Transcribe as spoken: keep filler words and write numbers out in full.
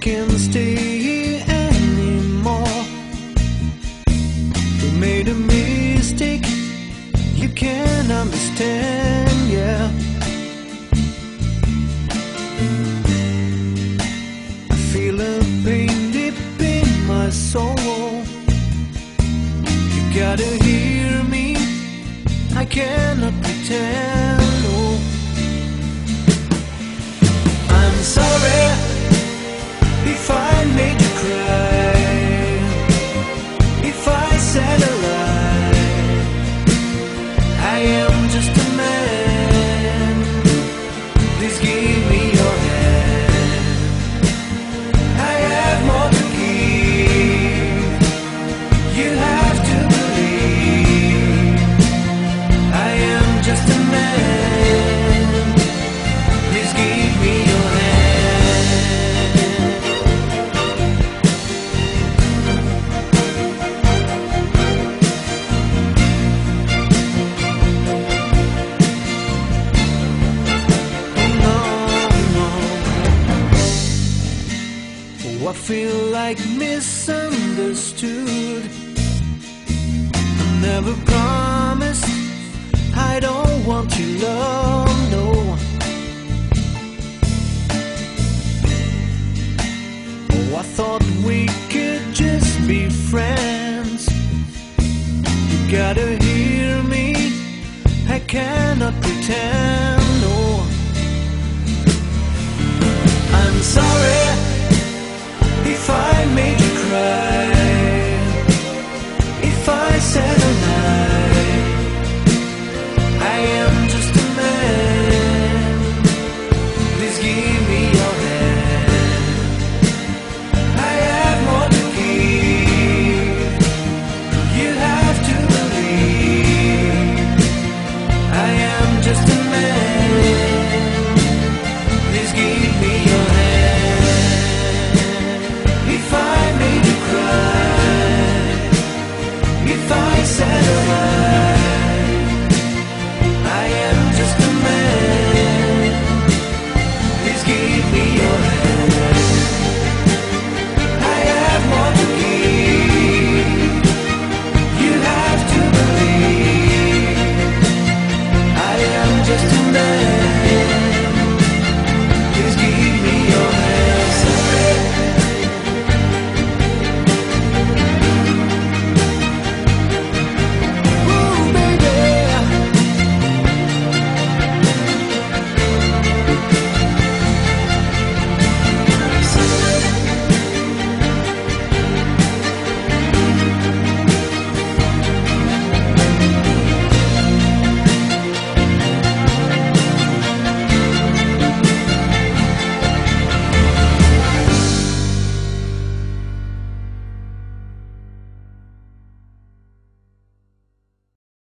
can't stay here anymore. We made a mistake you can't understand, yeah. I feel a pain deep in my soul. You gotta hear me, I cannot pretend, no. I'm sorry if I made you cry, if I said a lie. I am just a man, please give me your hand. I have more to give, you have to believe. I am just a man, please give me your hand. I feel like misunderstood. I never promised I don't want your love, no. Oh, I thought we could just be friends. You gotta hear me, I cannot pretend.